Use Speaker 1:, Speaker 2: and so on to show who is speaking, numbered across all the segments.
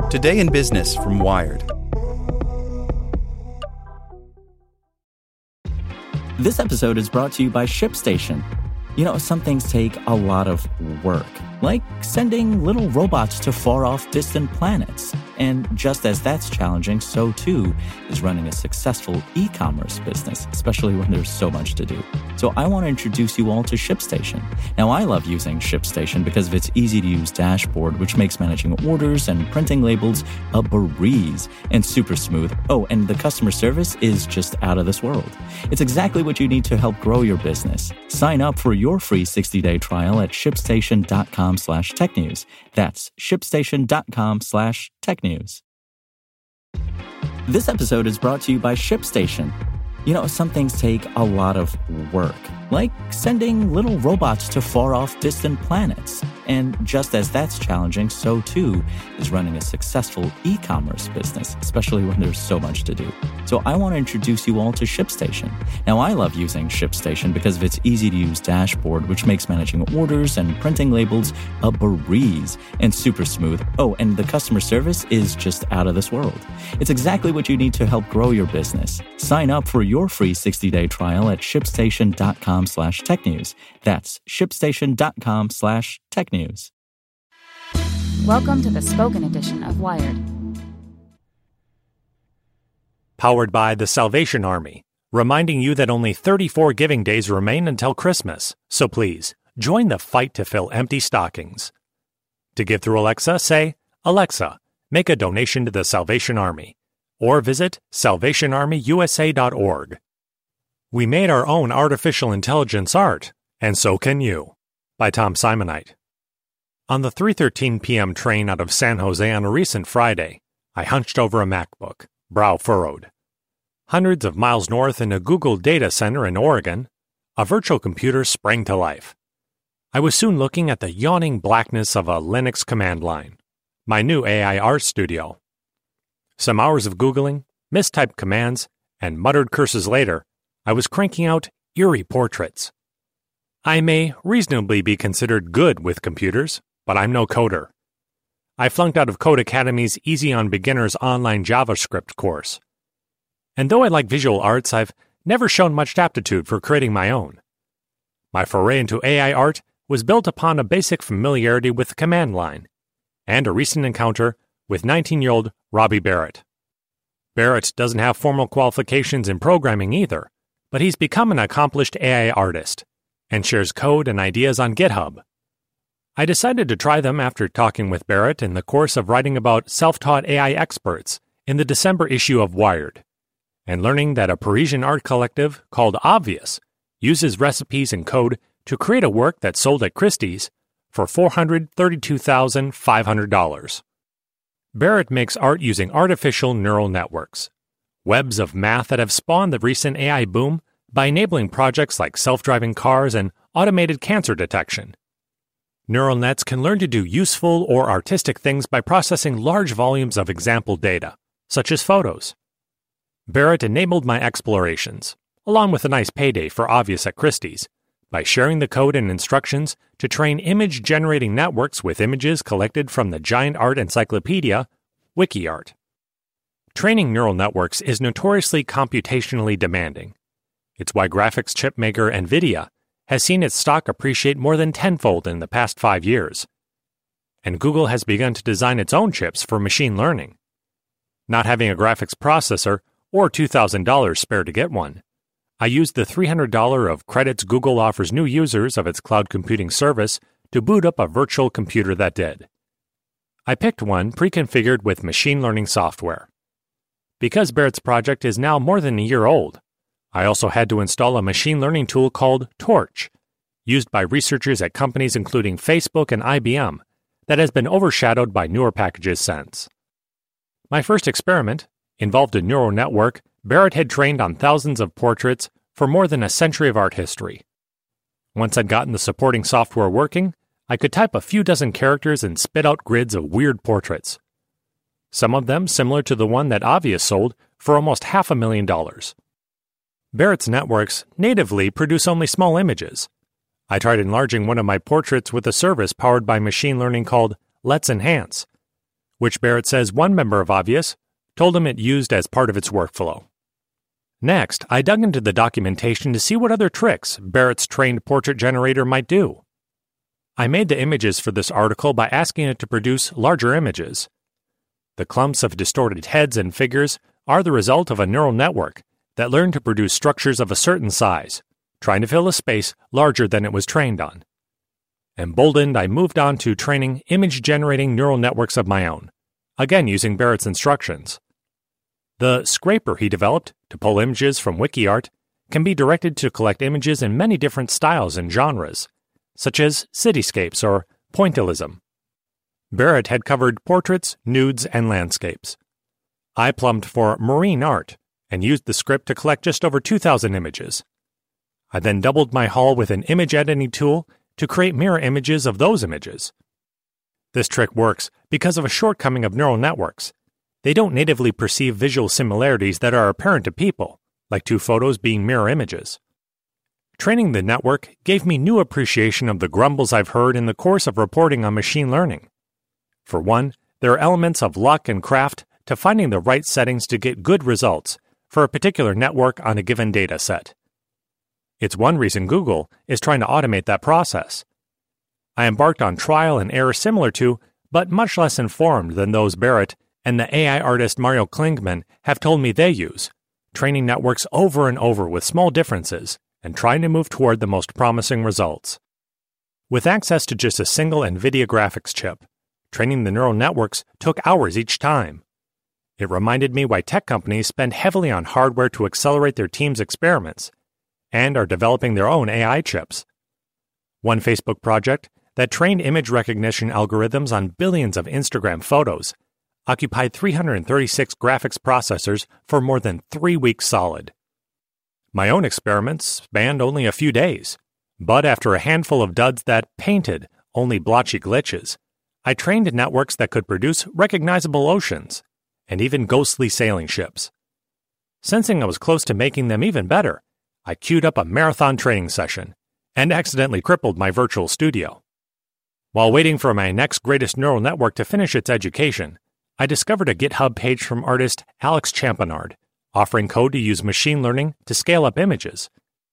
Speaker 1: Today in Business from Wired.
Speaker 2: This episode is brought to you by ShipStation. You know, some things take a lot of work, like sending little robots to far-off distant planets. And just as that's challenging, so too is running a successful e-commerce business, especially when there's so much to do. So I want to introduce you all to ShipStation. Now, I love using ShipStation because of its easy-to-use dashboard, which makes managing orders and printing labels a breeze and super smooth. Oh, and the customer service is just out of this world. It's exactly what you need to help grow your business. Sign up for your free 60-day trial at shipstation.com/technews. That's shipstation.com/technews. This episode is brought to you by ShipStation. You know, some things take a lot of work, like sending little robots to far-off distant planets. And just as that's challenging, so too is running a successful e-commerce business, especially when there's so much to do. So I want to introduce you all to ShipStation. Now, I love using ShipStation because of its easy-to-use dashboard, which makes managing orders and printing labels a breeze and super smooth. Oh, and the customer service is just out of this world. It's exactly what you need to help grow your business. Sign up for your free 60-day trial at shipstation.com/technews. That's shipstation.com/technews.
Speaker 3: Welcome to the spoken edition of Wired.
Speaker 4: Powered by the Salvation Army, reminding you that only 34 giving days remain until Christmas. So please, join the fight to fill empty stockings. To give through Alexa, say, "Alexa, make a donation to the Salvation Army," or visit salvationarmyusa.org. We made our own artificial intelligence art, and so can you. By Tom Simonite. On the 3:13 p.m. train out of San Jose on a recent Friday, I hunched over a MacBook, brow furrowed. Hundreds of miles north in a Google data center in Oregon, a virtual computer sprang to life. I was soon looking at the yawning blackness of a Linux command line, my new AI art studio. Some hours of Googling, mistyped commands, and muttered curses later, I was cranking out eerie portraits. I may reasonably be considered good with computers, but I'm no coder. I flunked out of Code Academy's Easy on Beginners online JavaScript course. And though I like visual arts, I've never shown much aptitude for creating my own. My foray into AI art was built upon a basic familiarity with the command line, and a recent encounter with 19-year-old Robbie Barrett. Barrett doesn't have formal qualifications in programming either, but he's become an accomplished AI artist, and shares code and ideas on GitHub. I decided to try them after talking with Barrett in the course of writing about self-taught AI experts in the December issue of Wired, and learning that a Parisian art collective called Obvious uses recipes and code to create a work that sold at Christie's for $432,500. Barrett makes art using artificial neural networks, webs of math that have spawned the recent AI boom by enabling projects like self-driving cars and automated cancer detection. Neural nets can learn to do useful or artistic things by processing large volumes of example data, such as photos. Barrett enabled my explorations, along with a nice payday for Obvious at Christie's, by sharing the code and instructions to train image-generating networks with images collected from the giant art encyclopedia, WikiArt. Training neural networks is notoriously computationally demanding. It's why graphics chip maker NVIDIA has seen its stock appreciate more than tenfold in the past 5 years. And Google has begun to design its own chips for machine learning. Not having a graphics processor or $2,000 spare to get one, I used the $300 of credits Google offers new users of its cloud computing service to boot up a virtual computer that did. I picked one pre-configured with machine learning software. Because Barrett's project is now more than a year old, I also had to install a machine learning tool called Torch, used by researchers at companies including Facebook and IBM, that has been overshadowed by newer packages since. My first experiment involved a neural network Barrett had trained on thousands of portraits for more than a century of art history. Once I'd gotten the supporting software working, I could type a few dozen characters and spit out grids of weird portraits. Some of them similar to the one that Obvious sold for almost $500,000. Barrett's networks natively produce only small images. I tried enlarging one of my portraits with a service powered by machine learning called Let's Enhance, which Barrett says one member of Obvious told him it used as part of its workflow. Next, I dug into the documentation to see what other tricks Barrett's trained portrait generator might do. I made the images for this article by asking it to produce larger images. The clumps of distorted heads and figures are the result of a neural network that learned to produce structures of a certain size, trying to fill a space larger than it was trained on. Emboldened, I moved on to training image-generating neural networks of my own, again using Barrett's instructions. The scraper he developed to pull images from WikiArt can be directed to collect images in many different styles and genres, such as cityscapes or pointillism. Barrett had covered portraits, nudes, and landscapes. I plumbed for marine art and used the script to collect just over 2,000 images. I then doubled my haul with an image editing tool to create mirror images of those images. This trick works because of a shortcoming of neural networks. They don't natively perceive visual similarities that are apparent to people, like two photos being mirror images. Training the network gave me new appreciation of the grumbles I've heard in the course of reporting on machine learning. For one, there are elements of luck and craft to finding the right settings to get good results for a particular network on a given data set. It's one reason Google is trying to automate that process. I embarked on trial and error similar to, but much less informed than those Barrett and the AI artist Mario Klingman have told me they use, training networks over and over with small differences and trying to move toward the most promising results. With access to just a single NVIDIA graphics chip, training the neural networks took hours each time. It reminded me why tech companies spend heavily on hardware to accelerate their team's experiments and are developing their own AI chips. One Facebook project that trained image recognition algorithms on billions of Instagram photos occupied 336 graphics processors for more than 3 weeks solid. My own experiments spanned only a few days, but after a handful of duds that painted only blotchy glitches, I trained networks that could produce recognizable oceans and even ghostly sailing ships. Sensing I was close to making them even better, I queued up a marathon training session and accidentally crippled my virtual studio. While waiting for my next greatest neural network to finish its education, I discovered a GitHub page from artist Alex Champenard, offering code to use machine learning to scale up images.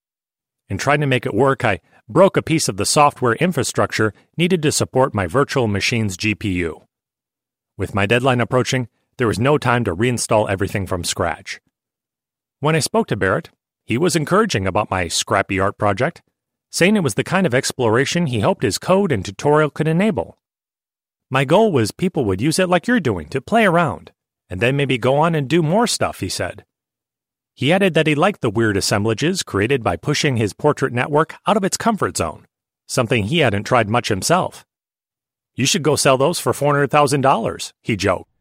Speaker 4: In trying to make it work, I broke a piece of the software infrastructure needed to support my virtual machine's GPU. With my deadline approaching, there was no time to reinstall everything from scratch. When I spoke to Barrett, he was encouraging about my scrappy art project, saying it was the kind of exploration he hoped his code and tutorial could enable. My goal was people would use it like you're doing to play around, and then maybe go on and do more stuff, he said. He added that he liked the weird assemblages created by pushing his portrait network out of its comfort zone, something he hadn't tried much himself. You should go sell those for $400,000, he joked.